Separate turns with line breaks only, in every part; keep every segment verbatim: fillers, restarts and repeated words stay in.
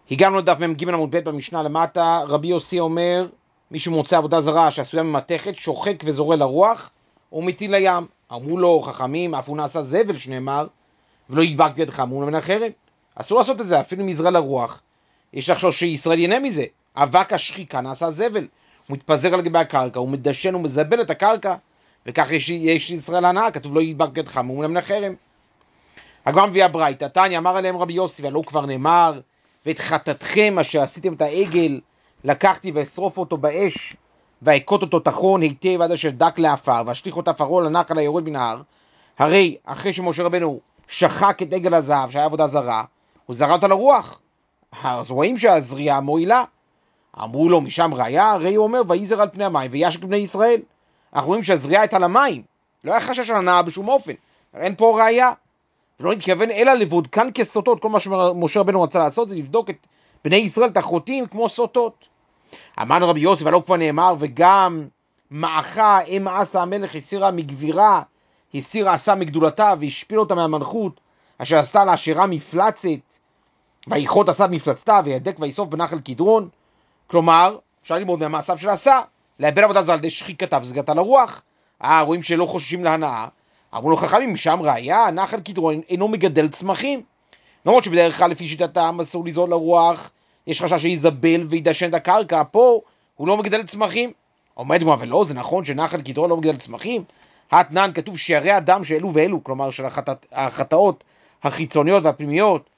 הגענו לדף מ"ג עמוד ב' במשנה למטה. רבי יוסי אומר, מי שמוצא עבודה זרה שעשויה ממתכת, שוחק וזורה לרוח ומטיל לים. אמרו לו חכמים, אף הוא נעשה זבל שנאמר, ולא ידבק בידך, אמרו לו מן החרם. אסור לעשות את זה, אפילו אם יזרה לרוח. יש לחשוב שישראל ייהנה מזה. אבק השחיקה נעשה זבל, הוא מתפזר על גבי הקרקע, הוא מדשן ומזבל את הקרקע, וכך יש, יש ישראל הנאה, כתוב לא ידבק בידך, אמרו לו מן החרם. הגמרא מביאה ברייתא, תניא אמר עליהם רבי יוסי, והלא כבר נאמר, ואת חטאתכם אשר עשיתם את העגל, לקחתי ואשרוף אותו באש, והכות אותו תחון היטב עד אשר דק לעפר, והשליך אותה פרעה לנחל היורד מן ההר. הרי אחרי שמשה רבנו שחק את עגל הזהב שהיה עבודה זרה, הוא זרע אותה לרוח. אז רואים שהזריעה מועילה. אמרו לו משם ראיה, הרי הוא אומר ויזר על פני המים וישק בני ישראל. אנחנו רואים שהזריעה הייתה למים, לא היה חשש של הנאה בשום אופן, אין פה ראיה. ולא נתכוון אלא לבודקן כסוטות. כל מה שמשה רבנו רצה לעשות זה לבדוק את בני ישראל תחרותים כמו סוטות. אמר רבי יוסי, ולא כבר נאמר, וגם מעכה אם עשה המלך הסירה מגבירה, הסירה עשה מגדולתה והשפיל אותה מהמלכות, אשר עשתה לעשירה מפלצת, והיכות עשה מפלצתה, וידק ויסוף בנחל קדרון. כלומר, אפשר ללמוד מהמעשיו של עשה, לאבד עבודה זרה על ידי שחיקתה וזריעתה לרוח. אה, רואים שלא חוששים להנאה. אמרו לו חכמים, משם ראיה, נחל קדרון אינו מגדל צמחים. למרות שבדרך כלל לפי שיטתם אסור לזרוע לרוח, יש חשש שיזבל וידשן את הקרקע, פה הוא לא מגדל צמחים. עומד גמרא, ולא, זה נכון שנחל קדרון לא מגדל צמחים? התנן כתוב שערי הדם שאלו ואלו, כלומר של החטאת, החטאות החיצוניות והפנימיות,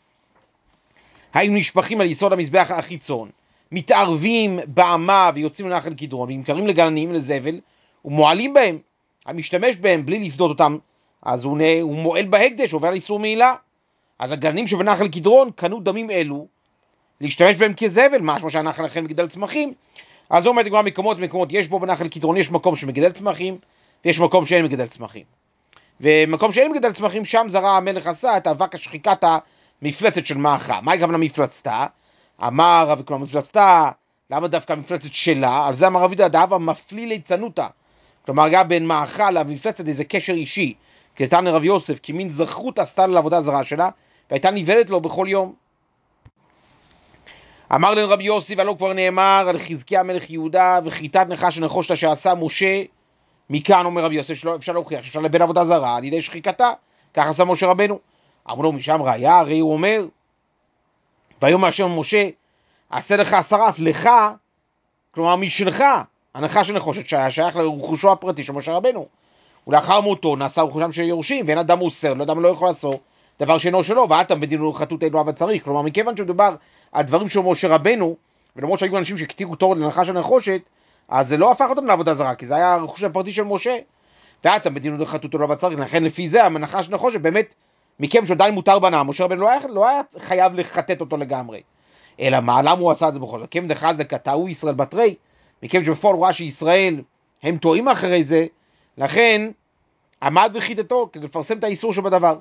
האם נשפכים על יסוד המזבח החיצון, מתערבים באמה ויוצאים לנחל קדרון, ונמכרים לגננים לזבל, ומועלים בהם, המשתמש בהם בלי לפדות אותם, אז הוא, הוא מועל בהקדש, עובר לאיסור מעילה. אז הגננים שבנחל קדרון קנו דמים אלו, להשתמש בהם כזבל, משמע שהנחל אכן מגדל צמחים. אז הוא אומר כבר מקומות מקומות, יש בו בנחל קדרון, יש מקום שמגדל צמחים, ויש מקום שאין מגדל צמחים. ומקום שאין מגדל צמחים, שם זרע המלך עשה את אבק השחיקת המפלצת של מעכה. מה גם למפלצתה? אמר רב, כלומר מפלצתה, למה דווקא המפלצת שלה? על זה אמר רבי דהבה מפליא ליצנותה. כלומר גם בין מעכה למפלצת איזה קשר אישי. כי נתן רבי יוסף, כי מין זכרות עשתה לעבודה זרה שלה, והייתה ניבלת לו בכל יום. אמר לן רבי יוסי, ולא כבר נאמר על חזקיה מלך יהודה, וחיטת נחש הנחושת שעשה משה. מכאן אומר רבי יוסף, שלא אפשר להוכיח, שאפשר לבן עבודה זרה על ידי שחיקתה, ככה עשה משה רבנו. אמרו לו משם ראיה, הרי הוא אומר, ויאמר השם משה, עשה לך שרף, לך, כלומר משלך, הנחש הנחושת שהיה שייך לרכושו הפרטי של משה רבנו. ולאחר מותו נעשה רכושם של יורשים, ואין אדם אוסר, לא אדם לא יכול לעשות דבר שאינו שלו, ואתם בדינו חטות אלו אבל צריך. כלומר, מכיוון שמדובר על דברים של משה רבנו, ולמרות שהיו אנשים שכתירו תור לנחש הנחושת, אז זה לא הפך אותם לעבודה זרה, כי זה היה הרכוש הפרטי של משה. ואתם בדינו חטות אלו אבל צריך, לכן לפי זה הנחש הנחושת באמת, מכיוון שעדיין מותר בנה, משה רבנו לא היה, לא היה חייב לחטט אותו לגמרי. אלא מה, למה הוא עשה את זה בכל זאת? כיוון דחז לקטעו ישראל בתרי, מכיוון שבפועל הוא ראה שישראל הם טועים אחרי זה, לכן עמד וחיטטו כדי לפרסם את האיסור שבדבר.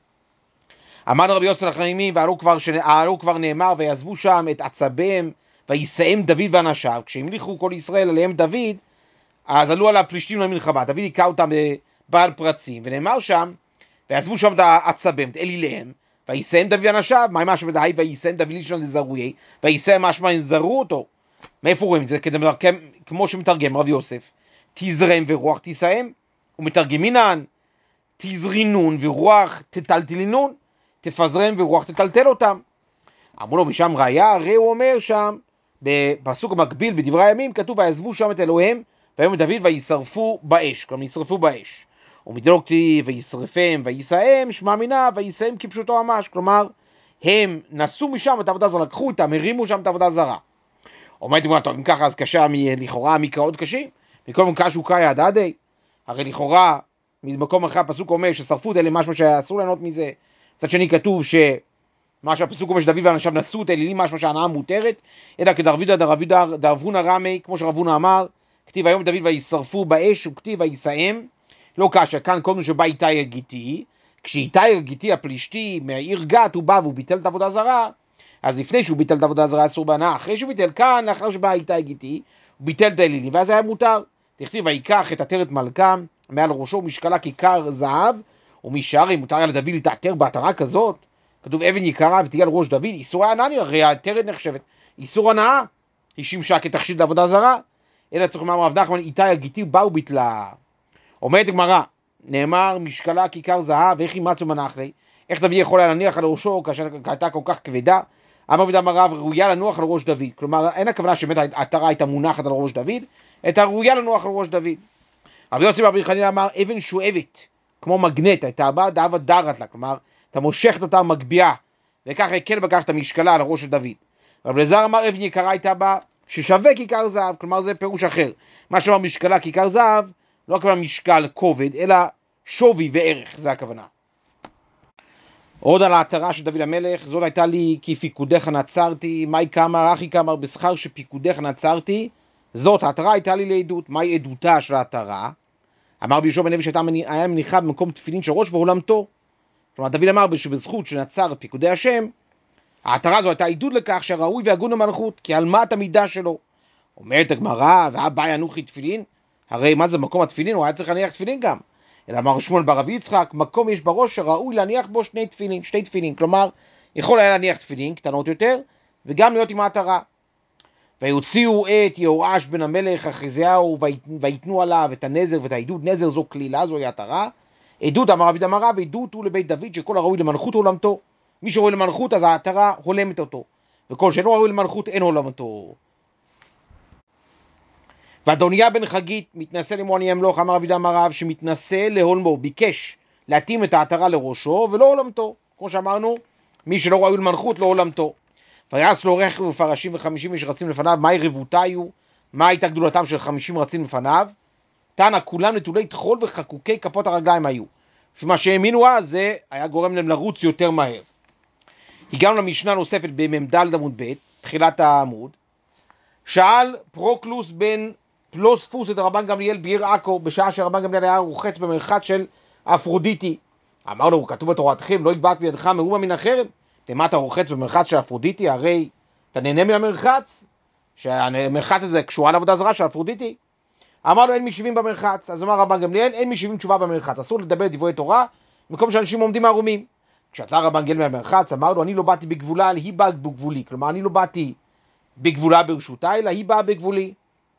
אמר רבי יוסי לחכמים, ועלו כבר, שעלו כבר נאמר, ויעזבו שם את עצביהם, ויסאם דוד ואנשיו. כשהמליכו כל ישראל עליהם דוד, אז עלו על הפלישתים למלחמה. דוד היכה אותם בעל פרצים, ונאמר שם, ויעזבו שם את עצביהם, את אליליהם, ויסאם דוד ואנשיו. מה משמע בדהי ויסאם דוד לשון לזרועי, ויסאם משמע זרו אותו. מאיפה רואים את זה? כדי מתרגם, כמו שמתרגם רבי יוסף, תזרם ורוח תסאם, ומתרגמינן, תזרינון ורוח תטלטלינון, תפזרם ורוח תטלטל אותם. אמרו לו משם ראיה, הרי הוא אומר שם, בפסוק המקביל בדברי הימים, כתוב ויעזבו שם את אלוהים, ויאמר דוד וישרפו באש, כלומר ישרפו באש. ומדלוק כתיב וישרפם ויסאם, שמע מינה ויסאם כפשוטו ממש, כלומר הם נסו משם את העבודה זרה, לקחו איתם, הרימו שם את העבודה זרה. אומרת אמרה, טוב, אם ככה אז קשה, לכאורה מקראות קשים, מכל מקום קשו קאי עד עדי, הרי לכאורה ממקום אחר הפסוק אומר ששרפו את אלה משהו שאסור ליהנות מזה. מצד שני כתוב שמה שהפסוק אומר שדוד ואנשיו נשאו את אלילים משהו שההנאה מותרת, אלא כדרבידה דרבידה דרבונה רמי, כמו שרבונה אמר, כתיב היום דוד וישרפו באש, וכתיב ויסאם, לא קשה, כאן קודם שבא איתי הגיתי, כשאיתי הגיתי הפלישתי מהעיר גת הוא בא והוא ביטל את העבודה זרה, אז לפני שהוא ביטל את העבודה זרה אסור בהנאה, אחרי שהוא ביטל כאן, לאחר שבא איתי הגיתי, הוא ביטל את האלילים, ואז היה מותר. תכתיב ויקח את עטרת מלכם מעל ראשו משקלה כיכר זהב, ומשערי מותר היה לדוד להתעטר בעטרה כזאת, כתוב אבן יקרה ותהיה על ראש דוד, איסור הענני, הרי העטרת נחשבת, איסור הנאה, היא שימשה כתכשיט לעבודה זרה, אלא צריך לומר רב נחמן, איתי הגיתי באו ביטלה. אומרת הגמרא, נאמר משקלה כיכר זהב, ואיך אימצו מנח לי, איך דוד יכול להניח על ראשו כאשר הייתה כל כך כבדה? אמר רבי אמר רב, ראויה לנוח על ראש דוד, כלומר אין הכוונה שבאמת העטרה הייתה מונחת על ראש דוד, הייתה ראויה לנוח על ראש דוד. רבי יוסי בר חנינא אמר, אבן שואבת, כמו מגנט, הייתה באה דאבה דרת לה, כלומר, אתה מושכת אותה מגביעה, וככה הקל בכך את המשקלה על הראש של דוד. רב אלעזר אמר, אבן יקרה הייתה בה, ששווה כיכר זהב, כלומר זה פירוש אחר. מה שאומר משקלה כיכר זהב, לא הכוונה משקל כובד, אלא שווי וערך, זה הכוונה. עוד על העטרה של דוד המלך, זאת הייתה לי כי פיקודך נצרתי, מאי כמר, אחי כמר, בשכר שפיקודך נצרתי, זאת העטרה הייתה לי לעדות. מהי עדותה של העטרה? אמר רבי יהושע בן לוי שהייתה היה מניחה במקום תפילין של ראש ועולמתו. כלומר דוד אמר שבזכות שנצר פיקודי השם, העטרה הזו הייתה עדות לכך שהראוי והגון המלכות, כי על מה את המידה שלו? אומרת הגמרא, והבא ינוחי תפילין, הרי מה זה מקום התפילין? הוא היה צריך להניח תפילין גם. אלא אמר שמואל בר רבי יצחק, מקום יש בראש שראוי להניח בו שני תפילין, שתי תפילין, כלומר יכול היה להניח תפילין קטנות יותר, וגם להיות עם העטרה. ויוציאו את יהואש בן המלך אחזיהו ויתנו עליו את הנזר ואת העדות. נזר זו כלילה, זו העטרה. עדות אמר רבי אמר רב, עדות הוא לבית דוד שכל הראוי למלכות הולמתו. מי שראוי למלכות אז העטרה הולמת אותו, וכל שאינו ראוי למלכות אין הולמתו. ואדוניה בן חגית מתנסה למועני ימלוך, אמר רבי אמר רב, שמתנסה להולמו, ביקש להתאים את העטרה לראשו ולא הולמתו. כמו שאמרנו, מי שלא ראוי למלכות לא הולמתו. ויעש לו רכב ופרשים וחמישים איש רצים לפניו. מהי רבותיו? מה הייתה גדולתם של חמישים רצים לפניו? תנא, כולם נטולי תחול וחקוקי כפות הרגליים היו. לפי מה שהאמינו אז, זה היה גורם להם לרוץ יותר מהר. הגענו למשנה נוספת במ"ד עמוד ב', תחילת העמוד. שאל פרוקלוס בן פלוספוס את רבן גמליאל בעיר עכו, בשעה שרבן גמליאל היה רוחץ במרחץ של אפרודיטי. אמר לו, כתוב בתורתכם, לא יגבעת בידך מאומה מן החרב. מה אתה רוחץ במרחץ של אפרודיטי? הרי אתה נהנה מן המרחץ, שהמרחץ הזה קשור על עבודה זרה של אפרודיטי. אמר לו, אין משיבים במרחץ. אז אמר רבן גמליאל, אין משיבים תשובה במרחץ, אסור לדבר דברי תורה במקום שאנשים עומדים ערומים. כשיצא רבן גמליאל מהמרחץ, אמר לו, אני לא באתי בגבולה, אלא היא באה בגבולי. כלומר, אני לא באתי בגבולה ברשותה, אלא היא באה בגבולי.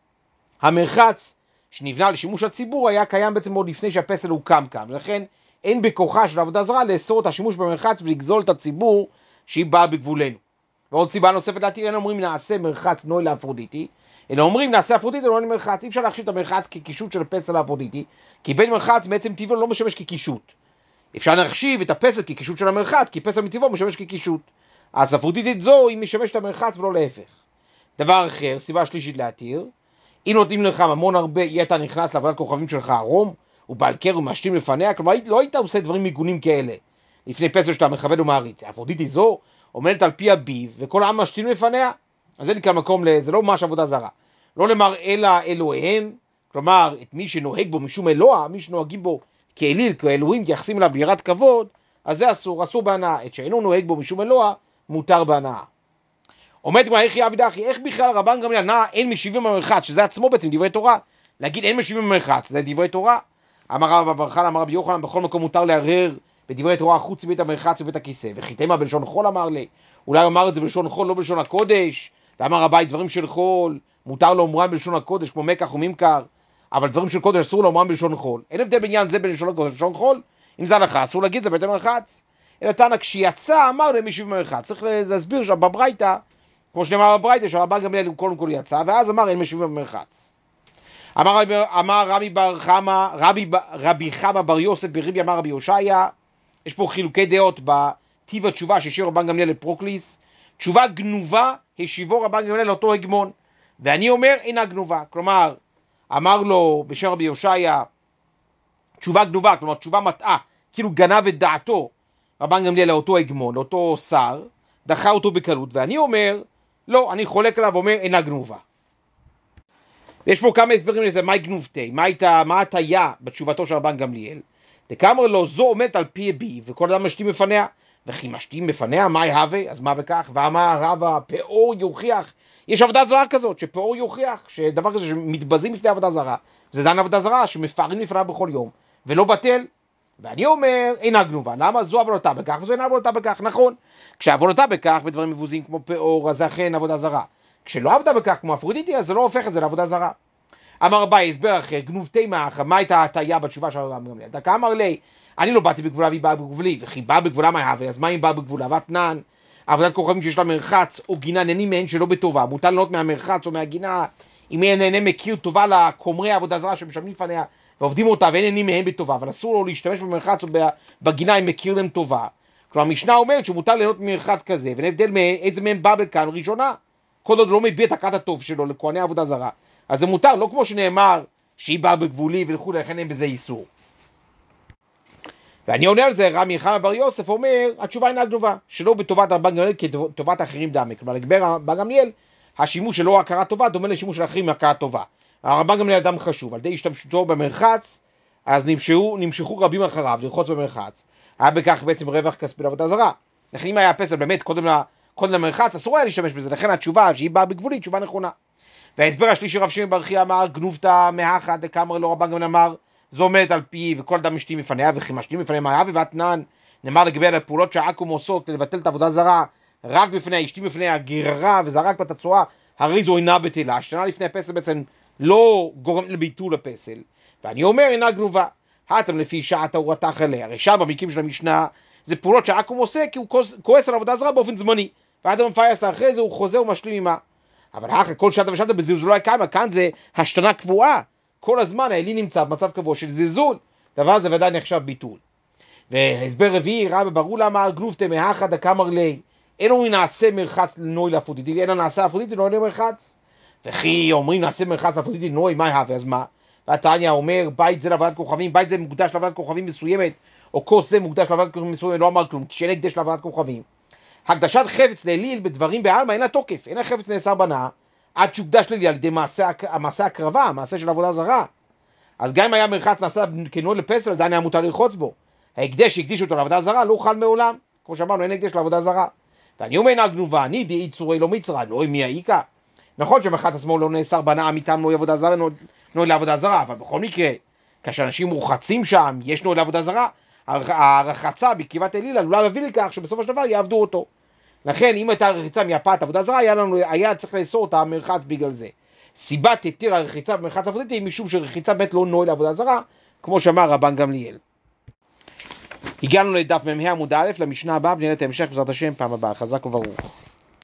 המרחץ שנבנה לשימוש הציבור היה קיים בעצם עוד לפני שהפסל הוקם כאן, ולכן אין בכוחה של עבודה זרה לאסור את השימוש במרחץ ולגזול את הציבור שהיא באה בגבולנו. ועוד סיבה נוספת להתיר, אין אומרים נעשה מרחץ נוי לאפרודיטי, אלא אומרים נעשה אפרודיטי לא מרחץ. אי אפשר להחשיב את המרחץ כקישוט של הפסל לאפרודיטי, כי בית מרחץ בעצם טבעו לא משמש כקישוט. אפשר להחשיב את הפסל כקישוט של המרחץ, כי פסל מטבעו משמש כקישוט. אז אפרודיטית זו היא משמשת המרחץ ולא להפך. דבר אחר, סיבה שלישית להתיר, אם נותנים לך ממון הרבה, יהיה אתה נכנס לעבודת כוכבים שלך ערום, ובעל קר ומשתים לפניה, כלומר לא היית עושה דברים מגונים כאלה, לפני פסל שאתה מכבד ומעריץ. אפרודיטי זו עומדת על פי הביב, וכל העם משתים לפניה, אז זה נקרא מקום, זה לא ממש עבודה זרה. לא נאמר אלא אלוהיהם, כלומר את מי שנוהג בו משום אלוה, מי שנוהגים בו כאליל, כאלוהים, יחסים אליו ביראת כבוד, אז זה אסור, אסור בהנאה. את שאינו נוהג בו משום אלוה, מותר בהנאה. עומד כמו איך יעביד אחי, איך בכלל רבן גמליאל נע אין משיבים במרחץ, שזה עצמו בעצם דברי תורה. להגיד אין משיבים במרחץ, זה דברי תורה. אמר רב בר חנא, אמר רבי יוחנן, בכל מקום מותר לערער בדברי תורה חוץ מבית המרחץ ובית הכיסא. וחיתמה בלשון חול אמר לי, אולי אמר את זה בלשון חול, לא בלשון הקודש. ואמר רבי, דברים של חול מותר לאומרם בלשון הקודש, כמו מקח וממכר, אבל דברים של קודש אסור לאומרם בלשון חול. אין הבדל בעניין זה בין לשון הקודש בלשון חול. אם זה הלכה, אסור להגיד זה בית המרחץ. אלא תנא, כשיצא אמר להם משיבים במרחץ. צריך להסביר שם בברייתא, כמו שנאמר בברייתא, שרבן גמליאל קודם כל יצא, ואז אמר אין משיבים במרחץ. אמר, אמר רבי בר חמא, רבי, רבי חמא בר יוסף ברבי אמר רבי הושעיה, יש פה חילוקי דעות בטיב התשובה שהשאיר רבן גמליאל לפרוקליס. תשובה גנובה השיבו רבן גמליאל לאותו הגמון, ואני אומר אינה גנובה. כלומר, אמר לו בשם רבי הושעיה תשובה גנובה, כלומר תשובה מטעה, כאילו גנב את דעתו רבן גמליאל לאותו הגמון, לאותו שר, דחה אותו בקלות, ואני אומר לא, אני חולק עליו ואומר אינה גנובה. ויש פה כמה הסברים לזה, מהי גנובתי, מה הטעיה בתשובתו של רבן גמליאל. דקאמר לו, זו עומדת על פי הביב, וכל אדם משתים בפניה, וכי משתים בפניה, מהי הווה, אז מה בכך? ואמר רב, הפאור יוכיח, יש עבודה זרה כזאת, שפאור יוכיח, שדבר כזה שמתבזים לפני עבודה זרה, זה דן עבודה זרה, שמפארים לפניו בכל יום, ולא בטל, ואני אומר, אינה גנובה. למה? זו עבודתה בכך, וזו אינה עבודתה בכך. נכון. כשעבודתה בכך, בדברים מבוזים כמו פאור, אז זה אכן עבודה זרה. כשלא עבודה בכך כמו אפרודיטי, אז זה לא הופך את זה לעבודה זרה. אמר ביי, הסבר אחר, גנובתי מאחה, מה הייתה ההטעיה בתשובה של הרב גמליאל? דקה אמר לי, אני לא באתי בגבולה והיא באה בגבולי, וכי באה בגבולה מה הווה, אז מה אם באה בגבולה? ואתנן, עבודת כוכבים שיש לה מרחץ או גינה נהנים מהן שלא בטובה, מותר ליהנות מהמרחץ או מהגינה, אם אין נהנה מכיר טובה לקומרי העבודה זרה שמשלמים לפניה ועובדים אותה ואין נהנים מהן בטובה, אבל אסור לו להשתמש במרחץ או בגינה אם מכיר להם טובה. כלומר, המשנה אומרת שמותר ליהנות ממרחץ כזה, ונבדל מאיזה מהם בא בכאן ראשונה, כל עוד לא מביע את הכרת הטוב שלו לכהני עבודה זרה. אז זה מותר, לא כמו שנאמר שהיא באה בגבולי ולכו לכן אין בזה איסור. ואני עונה על זה, רמי חמא בר יוסף אומר, התשובה אינה גנובה, שלא בטובת רבן גמליאל כטובת האחרים דמי. כלומר, לגבי רבן גמליאל, השימוש שלו הכרה טובה דומה לשימוש של האחרים הכרה טובה. הרבן גמליאל אדם חשוב, על ידי השתמשותו במרחץ, אז נמשכו, נמשכו רבים אחריו לרחוץ במרחץ. היה בכך בעצם רווח כספי לעבודה זרה. לכן אם היה הפסל באמת קודם, לה, קודם למרחץ, אסור היה להשתמש בזה. לכן התשובה שהיא באה בגבולי, תשובה נכונה. וההסבר השלישי רב שמעון בר חייא אמר, גנובתא מאחא דקאמר לו, רבן גמליאל אמר, זו עומדת על פי וכל אדם משתים מפניה וכי משתים מפניה מה הווה, ואתנן נאמר לגבי הפעולות שעכו"ם עושות לבטל את העבודה זרה רק בפניה, אשתי בפניה גררה וזרק בתצורה, הרי זו אינה בטלה. השתנה לפני הפסל בעצם לא גורם לביטול הפסל. ואני אומר אינה גנובה. האטם לפי שעת אורתך אליה. הרי שם במקרים של המשנה זה פעולות שעכו"ם עושה כי הוא כועס על עבודה זרה באופן זמני, ואדם מפייס לה אחרי זה הוא חוזר ומשלים עמה. אבל אחרי כל שעת ושעת בזלזול לא קיימה, כאן זה השתנה קבועה. כל הזמן האלי נמצא במצב קבוע של זלזול, דבר זה ודאי נחשב ביטול. והסבר רביעי, רבי ברור למה גנובתא מאחא דקאמר לי, אינו נעשה מרחץ לנוי לאפרודיטי, אינו נעשה אפרודיטי נוי למרחץ. וכי אומרים נעשה מרחץ לאפרודיטי נוי, מה הווה, אז מה? והתניא אומר, בית זה לעבודת כוכבים, בית זה מוקדש לעבודת כוכבים מסוימת, או כוס זה מוקדש לעבודת כוכבים מסוימת, לא אמר כלום, כשאין הקדש לעבודת כוכבים. הקדשת חפץ לאליל בדברים בעלמא אין לה תוקף, אין החפץ נאסר בנאה, עד שהוקדש לאליל על ידי מעשה, מעשה הקרבה, מעשה של עבודה זרה. אז גם אם היה מרחץ נעשה כנוי לפסל, עדיין היה מותר לרחוץ בו. ההקדש שהקדיש אותו לעבודה זרה לא חל מעולם. כמו שאמרנו, אין הקדש לעבודה זרה. ואני אומר אינה גנובה, אני די צורי לא מצרה, לא מי העיקה. נכון שמרחץ עצמו לא נאסר בנאה מטעם נוי עבודה זרה, נוי לעבודה זרה, אבל בכל מקרה, כאשר אנשים מורחצים שם, יש נוי לעבודה זרה, הרחצה בקרבת אליל עלולה להביא לכך שבסופו של דבר יעבדו אותו. לכן, אם הייתה רחיצה מהפת עבודה זרה, היה, לנו, היה צריך לאסור אותה מרחץ בגלל זה. סיבת התיר הרחיצה במרחץ אפרודיטי היא משום שרחיצה באמת לא נוי לעבודה זרה, כמו שאמר רבן גמליאל. הגענו לדף מ"ה עמוד א', למשנה הבאה, ונראה את ההמשך בעזרת השם פעם הבאה. חזק וברוך.